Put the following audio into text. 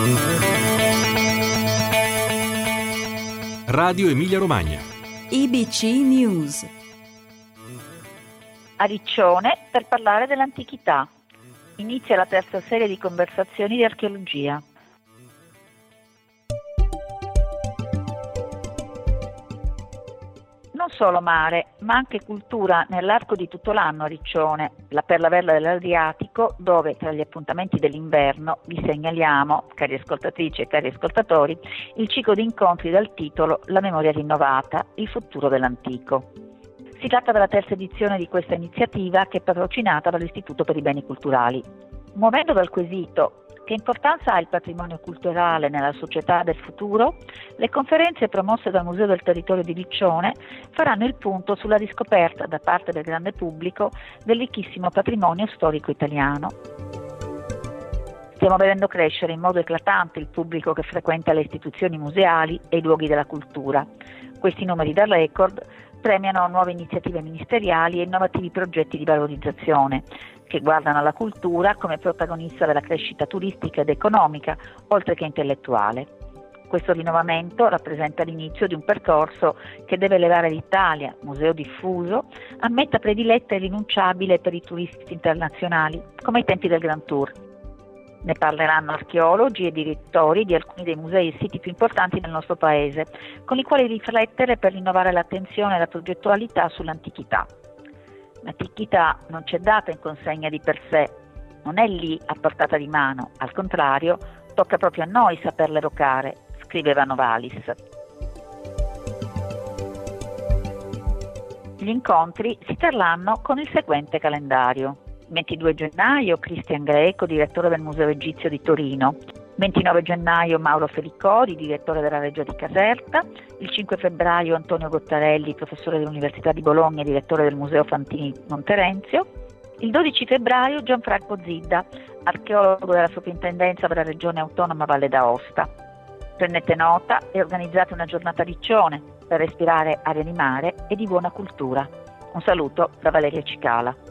Radio Emilia Romagna. IBC News. A Riccione per parlare dell'antichità. Inizia la terza serie di conversazioni di archeologia. Non solo mare, ma anche cultura nell'arco di tutto l'anno a Riccione, la perla verde dell'Adriatico, dove tra gli appuntamenti dell'inverno vi segnaliamo, cari ascoltatrici e cari ascoltatori, il ciclo di incontri dal titolo La memoria rinnovata, il futuro dell'antico. Si tratta della terza edizione di questa iniziativa che è patrocinata dall'Istituto per i Beni Culturali. Muovendo dal quesito che importanza ha il patrimonio culturale nella società del futuro, le conferenze promosse dal Museo del Territorio di Riccione faranno il punto sulla riscoperta da parte del grande pubblico del ricchissimo patrimonio storico italiano. Stiamo vedendo crescere in modo eclatante il pubblico che frequenta le istituzioni museali e i luoghi della cultura. Questi numeri da record premiano nuove iniziative ministeriali e innovativi progetti di valorizzazione che guardano alla cultura come protagonista della crescita turistica ed economica, oltre che intellettuale. Questo rinnovamento rappresenta l'inizio di un percorso che deve elevare l'Italia, museo diffuso, a meta prediletta e rinunciabile per i turisti internazionali, come ai tempi del Grand Tour. Ne parleranno archeologi e direttori di alcuni dei musei e siti più importanti del nostro paese, con i quali riflettere per rinnovare l'attenzione e la progettualità sull'antichità. L'antichità non c'è data in consegna di per sé, non è lì a portata di mano, al contrario, tocca proprio a noi saperla evocare, scriveva Novalis. Gli incontri si terranno con il seguente calendario. 22 gennaio Cristian Greco, direttore del Museo Egizio di Torino. 29 gennaio Mauro Felicori, direttore della Reggia di Caserta. Il 5 febbraio Antonio Gottarelli, professore dell'Università di Bologna e direttore del Museo Fantini Monterenzio. Il 12 febbraio Gianfranco Zidda, archeologo della Soprintendenza per la Regione Autonoma Valle d'Aosta. Prendete nota e organizzate una giornata a Riccione per respirare aria di mare e di buona cultura. Un saluto da Valeria Cicala.